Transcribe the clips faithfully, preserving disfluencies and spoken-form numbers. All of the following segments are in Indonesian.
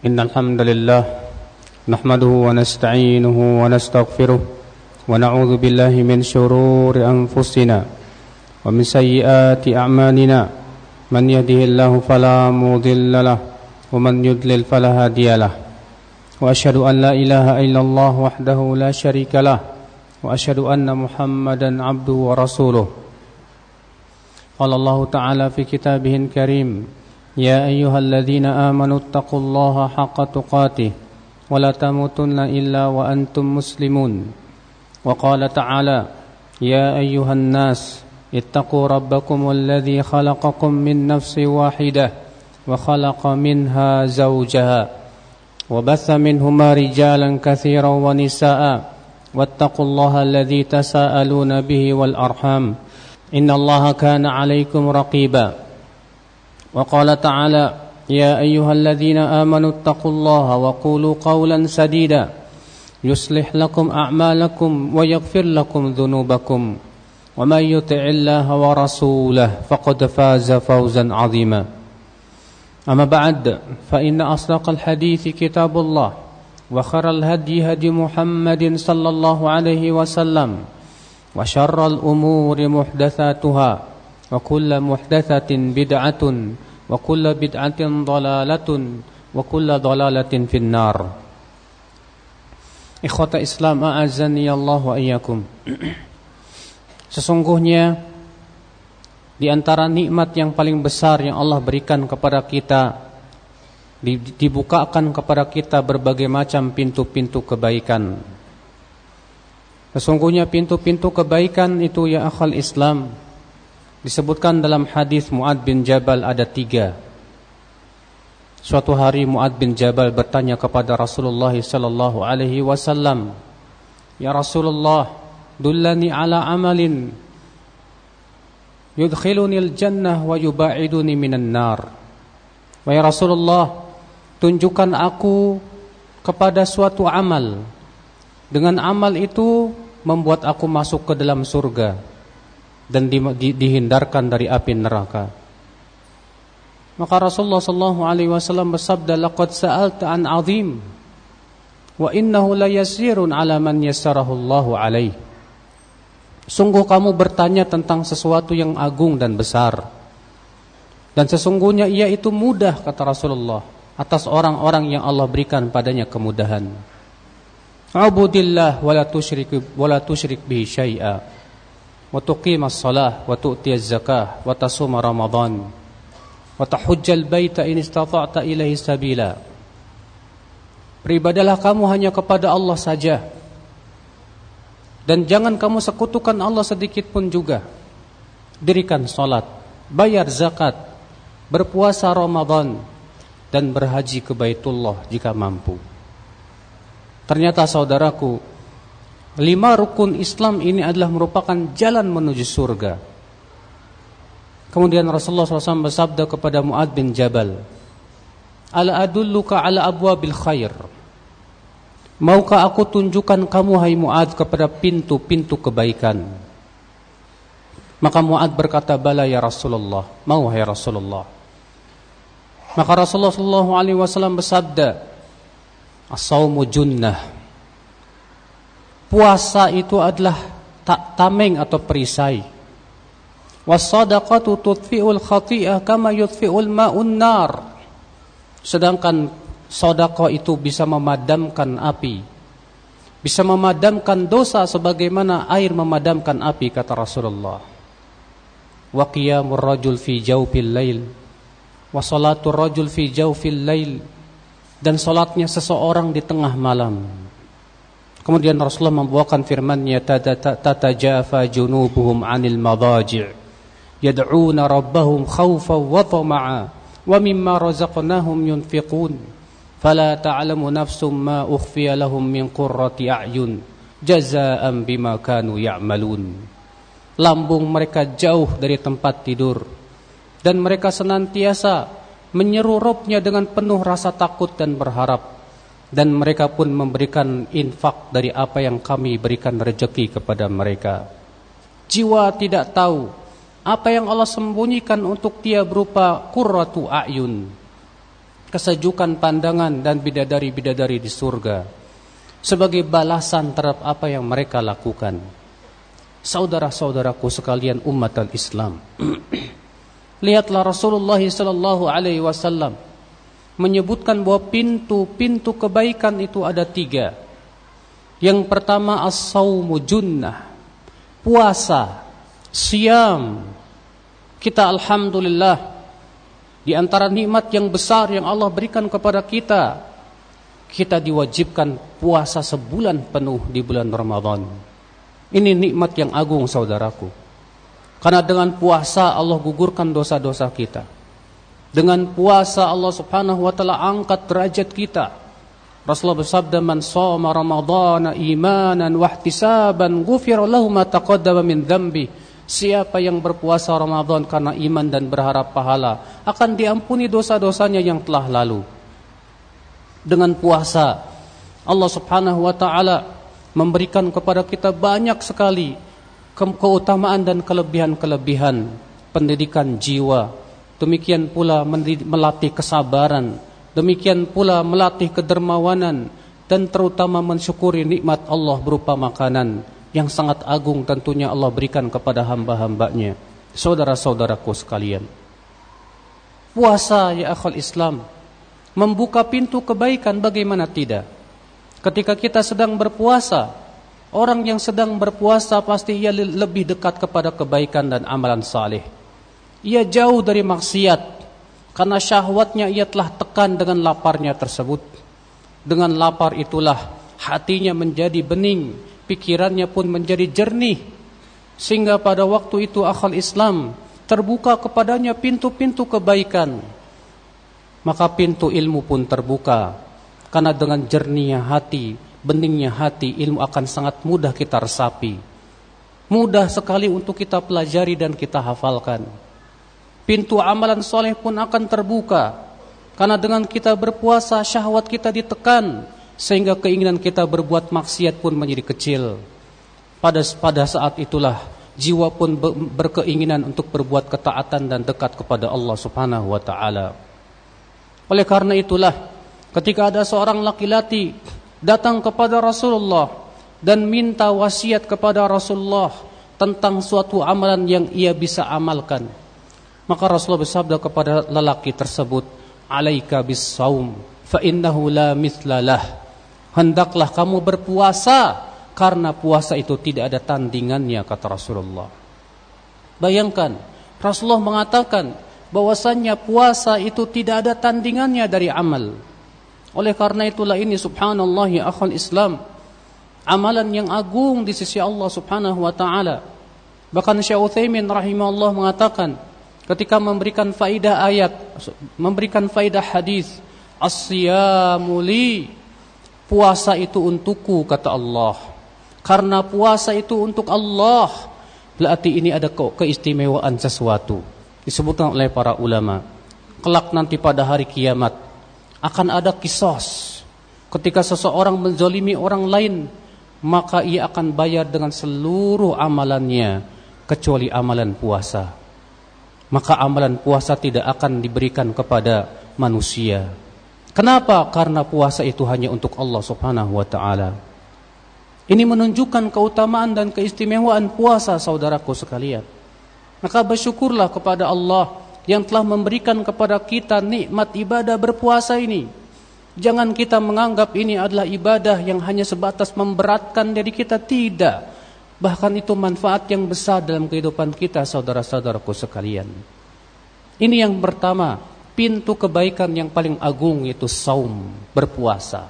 إن الحمد لله نحمده ونستعينه ونستغفره ونعوذ بالله من شرور أنفسنا ومن سيئات أعمالنا من يهده الله فلا مضل له ومن يضلل فلا هادي له وأشهد أن لا إله إلا الله وحده لا شريك له وأشهد أن محمدا عبده ورسوله قال الله تعالى في كتابه الكريم يا أيها الذين آمنوا اتقوا الله حق تقاته ولا تموتن إلا وأنتم مسلمون وقال تعالى يا أيها الناس اتقوا ربكم الذي خلقكم من نفس واحدة وخلق منها زوجها وبث منهما رجالا كثيرا ونساء واتقوا الله الذي تساءلون به والأرحام إن الله كان عليكم رقيبا وقال تعالى يا أيها الذين آمنوا اتقوا الله وقولوا قولا سديدا يصلح لكم أعمالكم ويغفر لكم ذنوبكم ومن يطع الله ورسوله فقد فاز فوزا عظيما أما بعد فإن أصدق الحديث كتاب الله وخير الهدي هدي محمد صلى الله عليه وسلم وشر الأمور محدثاتها وكل محدثة بدعة وكل بدعة ضلالة وكل ضلالة في النار. Ikhwata Islam a'azzani Allah wa iyyakum. Sesungguhnya di antara nikmat yang paling besar yang Allah berikan kepada kita, dibukakan kepada kita berbagai macam pintu-pintu kebaikan. Sesungguhnya pintu-pintu kebaikan itu ya akhal Islam disebutkan dalam hadis Mu'adz bin Jabal ada tiga. Suatu hari Mu'adz bin Jabal bertanya kepada Rasulullah sallallahu alaihi wasallam, "Ya Rasulullah, dullani ala amalin yudkhiluni al-jannah wa yubaiduni minan nar." Wahai Rasulullah, tunjukkan aku kepada suatu amal. Dengan amal itu membuat aku masuk ke dalam surga dan di, di, dihindarkan dari api neraka. Maka Rasulullah sallallahu alaihi wasallam bersabda, "Laqad sa'alta an 'azim wa innahu la yasirun 'ala man yassarahu Allahu alaihi." Sungguh kamu bertanya tentang sesuatu yang agung dan besar, dan sesungguhnya ia itu mudah, kata Rasulullah, atas orang-orang yang Allah berikan padanya kemudahan. Abudillah wa la tusyrik wa la tusyrik bihi syai'a wa tuqimas shalah wa tu'tiyaz zakah wa tasuma ramadan wa tahujjal baita in istata'ta ilaihi sabila. Beribadalah kamu hanya kepada Allah saja, dan jangan kamu sekutukan Allah sedikit pun juga. Dirikan salat, bayar zakat, berpuasa Ramadan, dan berhaji ke Baitullah jika mampu. Ternyata saudaraku, lima rukun Islam ini adalah merupakan jalan menuju surga. Kemudian Rasulullah shallallahu alaihi wasallam bersabda kepada Mu'adz bin Jabal, "Ala adulluka ala abwabil khair." Maukah aku tunjukkan kamu hai Mu'adz kepada pintu-pintu kebaikan? Maka Mu'adz berkata, "Bala ya Rasulullah." Mau hai Rasulullah. Maka Rasulullah shallallahu alaihi wasallam bersabda, "As-saumu junnah." Puasa itu adalah tak tameng atau perisai. Was-shadaqatu tudfi'ul khati'ah kama yudfi'ul ma'un nar. Sedangkan sedekah itu bisa memadamkan api, bisa memadamkan dosa sebagaimana air memadamkan api, kata Rasulullah. Wa qiyamur rajul fi jawfil lail wa salatur rajul fi jawfil lail, dan salatnya seseorang di tengah malam. Kemudian Rasulullah membawakan firman-Nya, "Tatajafa junubuhum 'anil madaji' yad'una rabbahum khaufan wa tama'a wa mimma razaqnahum yunfiqun fala ta'lamu nafsum ma ukhfiya lahum min qurrati a'yun jazaa'an bima kanu ya'malun." Lambung mereka jauh dari tempat tidur, dan mereka senantiasa menyeru Rabb-Nya dengan penuh rasa takut dan berharap, dan mereka pun memberikan infak dari apa yang kami berikan rezeki kepada mereka. Jiwa tidak tahu apa yang Allah sembunyikan untuk dia berupa qurratu a'yun, kesejukan pandangan dan bidadari-bidadari di surga sebagai balasan terhadap apa yang mereka lakukan. Saudara-saudaraku sekalian umat al-Islam, lihatlah Rasulullah sallallahu alaihi wasallam menyebutkan bahwa pintu-pintu kebaikan itu ada tiga. Yang pertama as-saumu junnah, puasa, siam. Kita alhamdulillah, di antara nikmat yang besar yang Allah berikan kepada kita, kita diwajibkan puasa sebulan penuh di bulan Ramadan. Ini nikmat yang agung saudaraku. Karena dengan puasa Allah gugurkan dosa-dosa kita. Dengan puasa Allah subhanahu wa ta'ala angkat derajat kita. Rasulullah bersabda, man shoma ramadhana imanan wahtisaban ghufira lahu ma taqaddama min dzambi. Siapa yang berpuasa Ramadan karena iman dan berharap pahala, akan diampuni dosa-dosanya yang telah lalu. Dengan puasa Allah subhanahu wa ta'ala memberikan kepada kita banyak sekali ke- keutamaan dan kelebihan-kelebihan pendidikan jiwa. Demikian pula melatih kesabaran, demikian pula melatih kedermawanan, dan terutama mensyukuri nikmat Allah berupa makanan yang sangat agung tentunya Allah berikan kepada hamba-hambanya. Saudara-saudaraku sekalian, puasa ya akhul Islam membuka pintu kebaikan, bagaimana tidak? Ketika kita sedang berpuasa, orang yang sedang berpuasa pasti ia lebih dekat kepada kebaikan dan amalan saleh. Ia jauh dari maksiat karena syahwatnya ia telah tekan dengan laparnya tersebut. Dengan lapar itulah hatinya menjadi bening, pikirannya pun menjadi jernih, sehingga pada waktu itu akhul Islam terbuka kepadanya pintu-pintu kebaikan. Maka pintu ilmu pun terbuka, karena dengan jernihnya hati, beningnya hati, ilmu akan sangat mudah kita resapi, mudah sekali untuk kita pelajari dan kita hafalkan. Pintu amalan soleh pun akan terbuka, karena dengan kita berpuasa syahwat kita ditekan, sehingga keinginan kita berbuat maksiat pun menjadi kecil. Pada pada saat itulah jiwa pun berkeinginan untuk berbuat ketaatan dan dekat kepada Allah Subhanahu wa taala. Oleh karena itulah ketika ada seorang laki-laki datang kepada Rasulullah dan minta wasiat kepada Rasulullah tentang suatu amalan yang ia bisa amalkan, maka Rasulullah bersabda kepada lelaki tersebut, "Alaika bis-shaum fa innahu la mithla lah." Hendaklah kamu berpuasa karena puasa itu tidak ada tandingannya, kata Rasulullah. Bayangkan, Rasulullah mengatakan bahwasannya puasa itu tidak ada tandingannya dari amal. Oleh karena itulah ini subhanallah ya akhul Islam, amalan yang agung di sisi Allah Subhanahu wa taala. Bahkan Syekh Utsaimin rahimahullah mengatakan ketika memberikan faidah ayat, memberikan faidah hadis, as-siyamu li, puasa itu untukku, kata Allah. Karena puasa itu untuk Allah, berarti ini ada ke- keistimewaan sesuatu. Disebutkan oleh para ulama, kelak nanti pada hari kiamat akan ada kisos. Ketika seseorang menzalimi orang lain, maka ia akan bayar dengan seluruh amalannya kecuali amalan puasa. Maka amalan puasa tidak akan diberikan kepada manusia. Kenapa? Karena puasa itu hanya untuk Allah Subhanahu wa taala. Ini menunjukkan keutamaan dan keistimewaan puasa, saudaraku sekalian. Maka bersyukurlah kepada Allah yang telah memberikan kepada kita nikmat ibadah berpuasa ini. Jangan kita menganggap ini adalah ibadah yang hanya sebatas memberatkan diri kita, tidak. Bahkan itu manfaat yang besar dalam kehidupan kita, saudara-saudaraku sekalian. Ini yang pertama, pintu kebaikan yang paling agung, yaitu saum, berpuasa.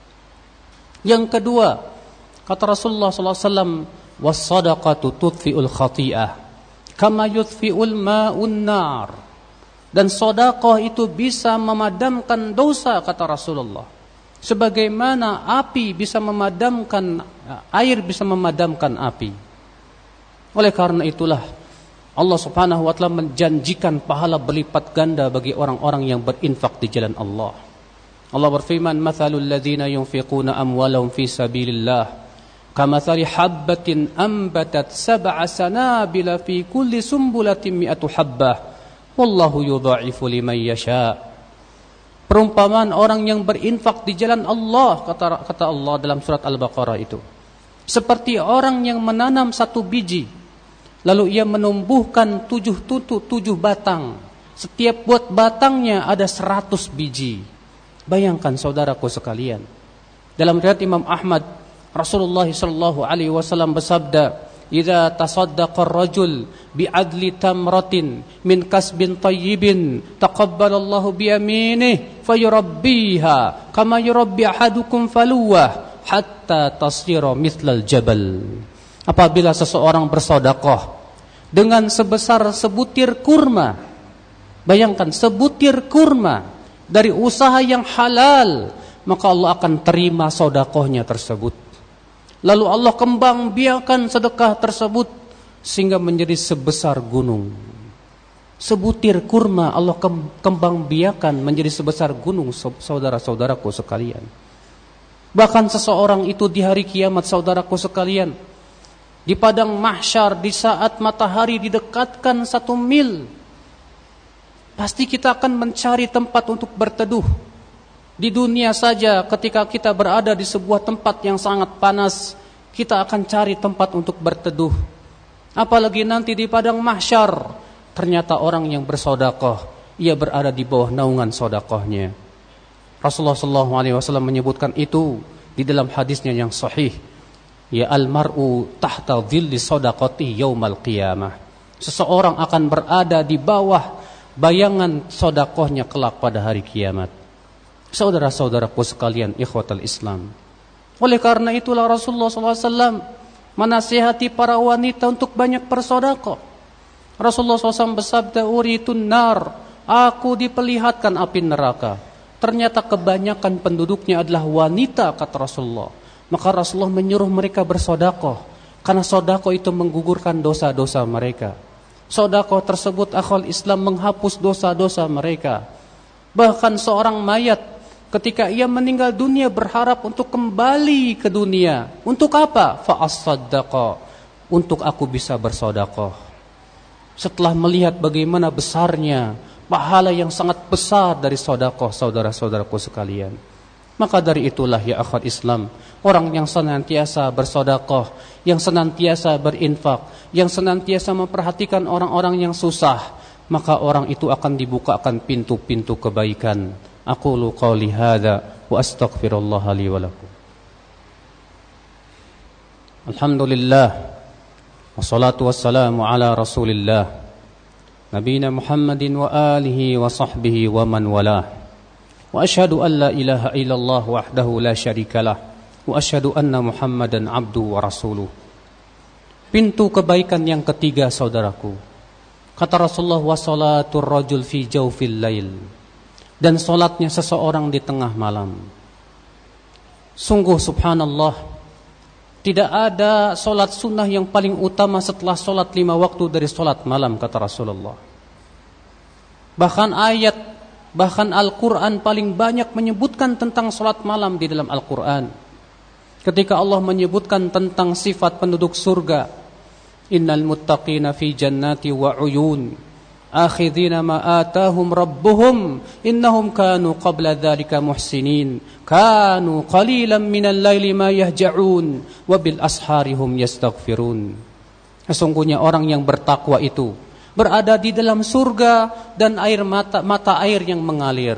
Yang kedua, kata Rasulullah sallallahu alaihi wasallam, was-shadaqatu tudfi'ul khati'ah kama yudfi'ul ma'un nar. Dan sedekah itu bisa memadamkan dosa, kata Rasulullah. Sebagaimana api bisa memadamkan, air bisa memadamkan api. Oleh karena itulah Allah Subhanahu wa taala menjanjikan pahala berlipat ganda bagi orang-orang yang berinfak di jalan Allah. Allah berfirman, "Matsalul ladzina yunfiquna amwalahum fi sabilillah kamatsali habbatin ambatat sab'a sanabila fi kulli sumbulatin mi'atu habbah wallahu yudha'ifu liman yasha." Perumpamaan orang yang berinfak di jalan Allah, kata, kata Allah dalam surat Al-Baqarah itu, seperti orang yang menanam satu biji, lalu ia menumbuhkan tujuh tutut, tujuh batang. Setiap buat batangnya ada seratus biji. Bayangkan saudaraku sekalian. Dalam riwayat Imam Ahmad, Rasulullah sallallahu alaihi wasallam bersabda, "Idza tasaddaqa ar-rajul bi'adli tamratin min kasbin tayyibin, taqabbalallahu bi yaminihi fayurabbiha kama yurabbi ahadukum faluwah hatta tasira mithlal jabal." Apabila seseorang bersedekah dengan sebesar sebutir kurma, bayangkan sebutir kurma dari usaha yang halal, maka Allah akan terima sedekahnya tersebut. Lalu Allah kembang biakan sedekah tersebut sehingga menjadi sebesar gunung. Sebutir kurma Allah kembang biakan menjadi sebesar gunung, saudara-saudaraku sekalian. Bahkan seseorang itu di hari kiamat, saudaraku sekalian, di padang mahsyar, di saat matahari didekatkan satu mil, pasti kita akan mencari tempat untuk berteduh. Di dunia saja ketika kita berada di sebuah tempat yang sangat panas, kita akan cari tempat untuk berteduh. Apalagi nanti di padang mahsyar, ternyata orang yang bersedekah, ia berada di bawah naungan sedekahnya. Rasulullah sallallahu alaihi wasallam menyebutkan itu di dalam hadisnya yang sahih. Ya al-mar'u tahta dhilli sadaqati yaumal qiyamah. Seseorang akan berada di bawah bayangan sedekahnya kelak pada hari kiamat. Saudara-saudaraku sekalian, ikhwatal Islam. Oleh karena itulah Rasulullah sallallahu alaihi wasallam menasihati para wanita untuk banyak bersedekah. Rasulullah sallallahu alaihi wasallam bersabda, "Uritun nar," aku diperlihatkan api neraka. Ternyata kebanyakan penduduknya adalah wanita, kata Rasulullah. Maka Rasulullah menyuruh mereka bersedekah, karena sedekah itu menggugurkan dosa-dosa mereka. Sedekah tersebut, akhwal Islam, menghapus dosa-dosa mereka. Bahkan seorang mayat ketika ia meninggal dunia berharap untuk kembali ke dunia. Untuk apa? Fa'as-saddaqa, untuk aku bisa bersedekah. Setelah melihat bagaimana besarnya pahala yang sangat besar dari sedekah, saudara-saudaraku sekalian, maka dari itulah ya akhwat Islam, orang yang senantiasa bersedekah, yang senantiasa berinfak, yang senantiasa memperhatikan orang-orang yang susah, maka orang itu akan dibukakan pintu-pintu kebaikan. Aqulu qawli hadza wa astaghfirullah li wa lakum. Alhamdulillah wassalatu wassalamu ala Rasulillah nabiyina Muhammadin wa alihi wa sahbihi wa man walah. Wa asyhadu an la ilaha illallah wahdahu la syarikalah wa asyhadu anna Muhammadan abduhu wa rasuluh. Pintu kebaikan yang ketiga, saudaraku. Kata Rasulullah, wa salatul rajul fi jawfil lail, dan solatnya seseorang di tengah malam. Sungguh subhanallah, tidak ada solat sunnah yang paling utama setelah solat lima waktu dari solat malam, kata Rasulullah. Bahkan ayat, bahkan Al-Quran paling banyak menyebutkan tentang solat malam di dalam Al-Quran. Ketika Allah menyebutkan tentang sifat penduduk surga, innal muttaqina fi jannati wa uyun akhidhina ma atahum rabbuhum innahum kanu qabla dhalika muhsinin kanu qalilan minal laili ma yahja'un wa bil asharihum yastaghfirun. Sesungguhnya orang yang bertakwa itu berada di dalam surga dan air mata mata air yang mengalir.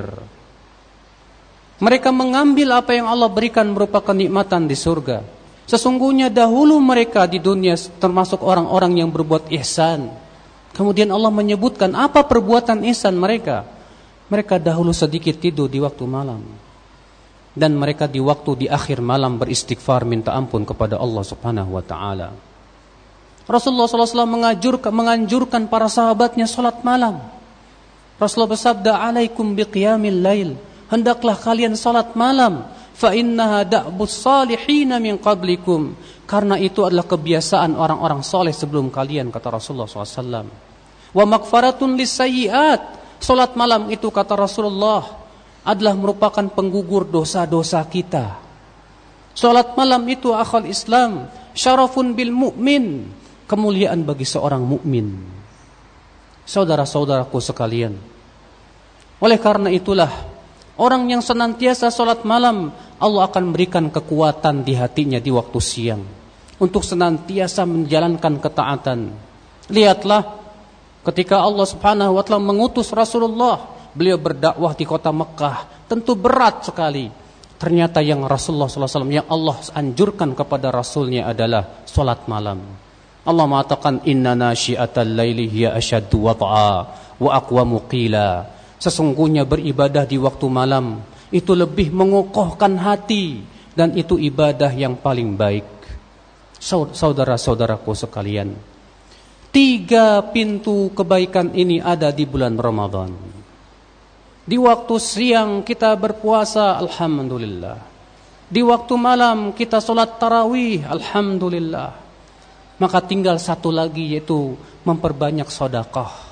Mereka mengambil apa yang Allah berikan berupa kenikmatan di surga. Sesungguhnya dahulu mereka di dunia termasuk orang-orang yang berbuat ihsan. Kemudian Allah menyebutkan apa perbuatan ihsan mereka. Mereka dahulu sedikit tidur di waktu malam, dan mereka di waktu di akhir malam beristighfar minta ampun kepada Allah Subhanahu wa taala. Rasulullah sallallahu alaihi wasallam menganjurkan, menganjurkan para sahabatnya salat malam. Rasulullah bersabda, "Alaikum biqiyamil lail." Hendaklah kalian salat malam. Fa innaha da'bus salihin min qablikum. Karena itu adalah kebiasaan orang-orang soleh sebelum kalian, kata Rasulullah sallallahu alaihi wasallam. Wa maghfaratun lisayyi'at. Salat malam itu, kata Rasulullah, adalah merupakan penggugur dosa-dosa kita. Salat malam itu, akhal Islam, syarafun bil mu'min, kemuliaan bagi seorang mukmin. Saudara-saudaraku sekalian, oleh karena itulah Orang yang senantiasa sholat malam, Allah akan berikan kekuatan di hatinya di waktu siang untuk senantiasa menjalankan ketaatan. Lihatlah ketika Allah Subhanahu wa taala mengutus Rasulullah, beliau berdakwah di kota Mekah, tentu berat sekali. Ternyata yang Rasulullah sallallahu alaihi wasallam, yang Allah anjurkan kepada Rasulnya adalah sholat malam. Allah mengatakan, inna nasyi'atal laili hiya asyaddu wat'a wa aqwamu qila. Sesungguhnya beribadah di waktu malam itu lebih mengokohkan hati, dan itu ibadah yang paling baik. Saudara-saudaraku sekalian, tiga pintu kebaikan ini ada di bulan Ramadan. Di waktu siang kita berpuasa, alhamdulillah. Di waktu malam kita sholat tarawih, alhamdulillah. Maka tinggal satu lagi, yaitu memperbanyak sedekah.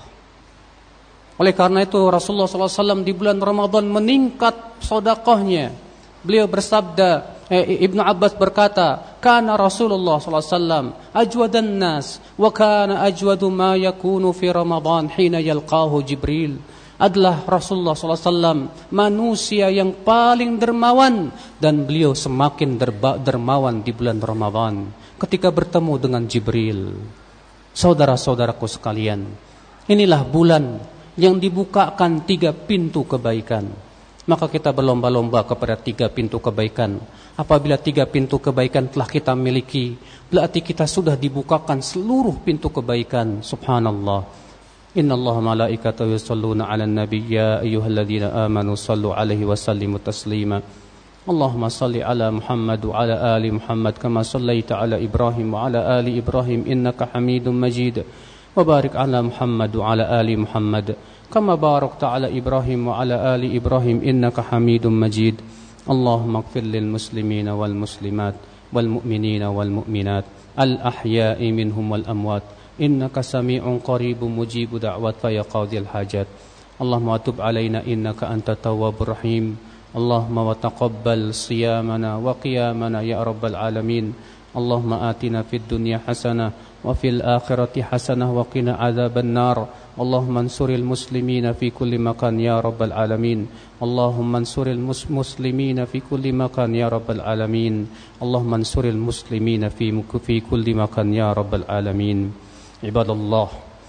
Oleh karena itu Rasulullah sallallahu alaihi wasallam di bulan Ramadan meningkat sedekahnya. Beliau bersabda, eh, Ibnu Abbas berkata, kana Rasulullah sallallahu alaihi wasallam ajwadan nas wa kana ajwadu ma yakunu fi Ramadan hina yalqahu Jibril. Adalah Rasulullah sallallahu alaihi wasallam manusia yang paling dermawan, dan beliau semakin derba, dermawan di bulan Ramadan ketika bertemu dengan Jibril. Saudara-saudaraku sekalian, inilah bulan yang dibukakan tiga pintu kebaikan. Maka kita berlomba-lomba kepada tiga pintu kebaikan. Apabila tiga pintu kebaikan telah kita miliki, berarti kita sudah dibukakan seluruh pintu kebaikan. Subhanallah. Innallaha malaikatahu yusholluna 'alan nabiy ya ayyuhalladzina amanu shallu 'alaihi wa sallimu taslima. Allahumma shalli 'ala Muhammad wa 'ala ali Muhammad kama shallaita 'ala Ibrahim wa 'ala ali Ibrahim innaka Hamidum Majid. وبارك على محمد وعلى آل محمد كما باركت على إبراهيم وعلى آل إبراهيم إنك حميد مجيد. اللهم اغفر للمسلمين والمسلمات والمؤمنين والمؤمنات الأحياء منهم والأموات إنك سميع قريب مجيب دعوات فيا قاضي الحاجات. اللهم وتب علينا إنك أنت التواب الرحيم. اللهم وتقبل صيامنا وقيامنا يا رب العالمين. اللهم آتنا في الدنيا حسنة وفي الآخرة حسنة وقنا عذاب النار. اللهم انصر المسلمين في كل مكان يا رب العالمين. اللهم انصر المسلمين في كل مكان يا رب العالمين. اللهم انصر المسلمين في في كل مكان يا رب العالمين. عباد الله،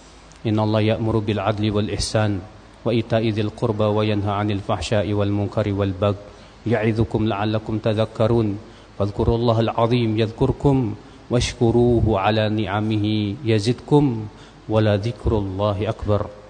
إن الله يأمر بالعدل والإحسان وإيتاء ذي القربى وينهى عن الفحشاء والمنكر والبغي يعظكم لعلكم تذكرون. فاذكروا الله العظيم يذكركم واشكروه على نعمه يزدكم ولذكر الله أكبر.